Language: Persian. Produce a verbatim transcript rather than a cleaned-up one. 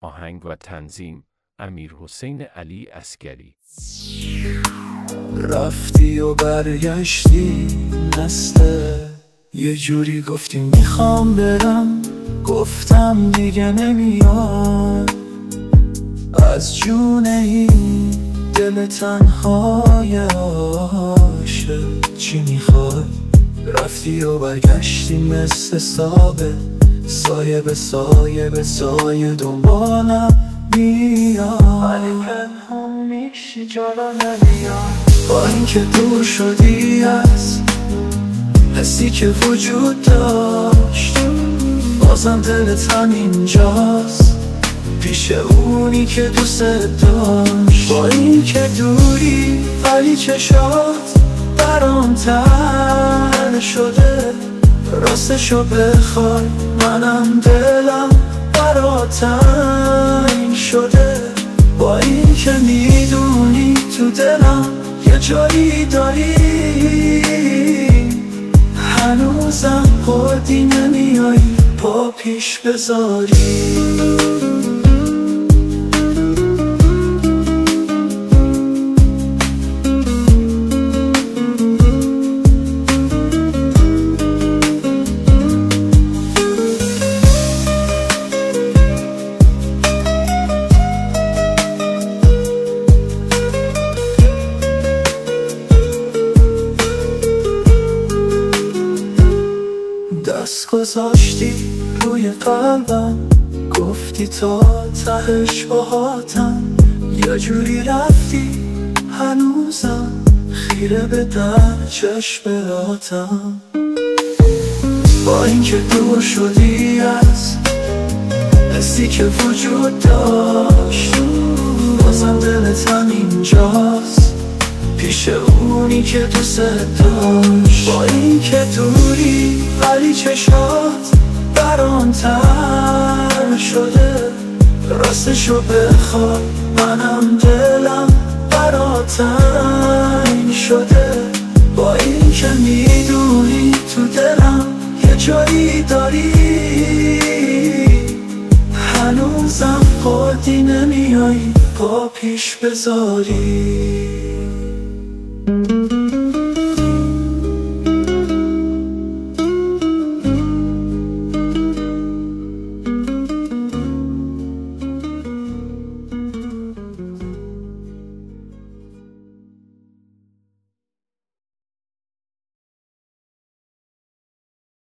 آهنگ و تنظیم امیرحسین علی عسگری. رفتی و برگشتی نسته، یه جوری گفتی میخوام برم، گفتم دیگه نمیاد. از جون این دل تنهای عاشق چی میخوای؟ رفتی و برگشتی مثل سابه، سایه به سایه به سایه دنبالم میاد، ولی پنهون میشی جلو نمیاد. با اینکه دور شدی از حسی که وجود داشت، بازم دلت همینجاست پیش اونی که دوست داشت. با اینکه دوری ولی چشات برام تر شده، راستشو بخوای منم دلم برات تنگ شده. با اینکه میدونی تو دلم یه جایی داری، هنوزم خودی نمیایی پا پیش بذاری. دست گذاشتی روی قلبم، گفتی تا تهش باهاتم، یه جوری رفتی هنوزم خیره به در چشماتم. با اینکه دور شدی از حسی که وجود داشت، بازم دلت همینجاست پیش اونی که دوست داشت. با اینکه دوری ولی چشات برام تر شده، راستشو بخوای منم دلم برات تنگ شده. با اینکه میدونی تو دلم یه جایی داری، هنوزم خودی نمیایی پا پیش بذاری.